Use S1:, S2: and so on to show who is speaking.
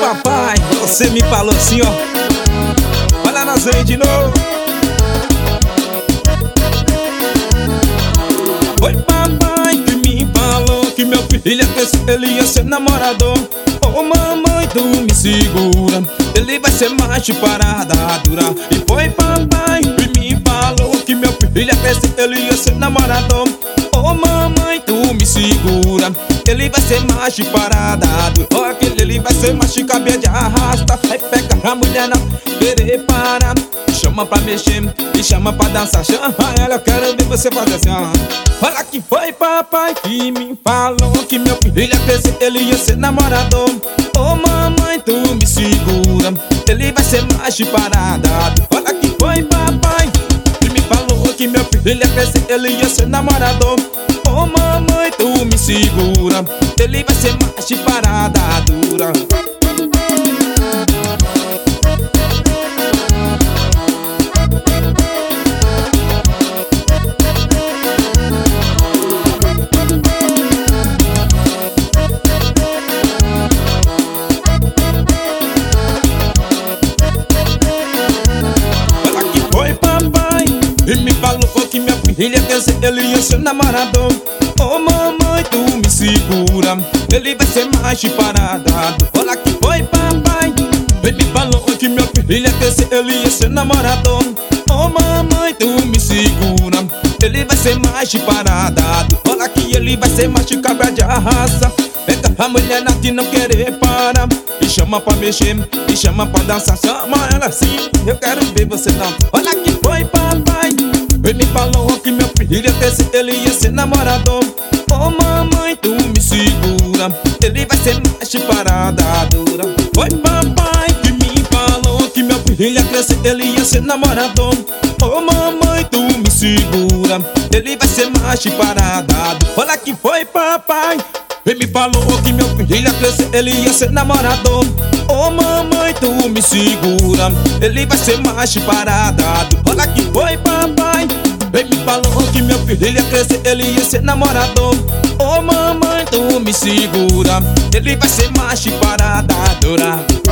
S1: papai, você me falou assim, ó. Olha nós aí de novo. Foi papai que me falou que meu filho cresceu, ele ia ser namorador. Ô mamãe, tu me segura, ele vai ser macho parada dura. E foi papai que me falou que meu filho cresceu, ele ia ser namorador. Ô mamãe, tu me segura, ele vai ser macho parada dura. Ó, aquele ele vai ser macho cabelo de arrasta. Aí pega a mulher não querer parar, chama pra mexer e chama pra dançar. Chama ela, eu quero ver você fazer assim, ó. Olha que foi papai que me falou que meu filho cresceu, ele ia ser namorador. Ô mamãe, tu me segura, ele vai ser macho parada. Olha que foi papai que me falou que meu filho cresceu, ele ia ser namorador. Ô mamãe, tu me segura, ele vai ser macho parada dura. E me falou que minha filha cresceu, ele ia ser namorador. Ô mamãe, tu me segura, ele vai ser macho paradado. Olha que foi papai. Ele me falou que minha filha cresceu, ele ia ser namorador. Ô mamãe, tu me segura, ele vai ser macho paradado. Olha que ele vai ser macho cabra de arraça. Pega a mulher na que não querer parar e chama pra mexer, e chama pra dançar. Chama ela assim, eu quero ver você dançar. Olha que foi papai. Ele me falou que meu filho cresceu, ele ia ser namorador. Ô mamãe, tu me segura, ele vai ser macho parada dura. Foi papai que me falou que meu filho cresceu, ele ia ser namorador. Ô mamãe, tu me segura, ele vai ser macho parada dura. Olha que foi papai. Ele me falou que meu filho cresceu, ele ia ser namorador. Ô mamãe, tu me segura, ele vai ser macho parada dura. Olha que foi papai. Ele me falou que meu filho cresceu, ele ia ser namorador. Ô mamãe, tu me segura, ele vai ser macho parada dura.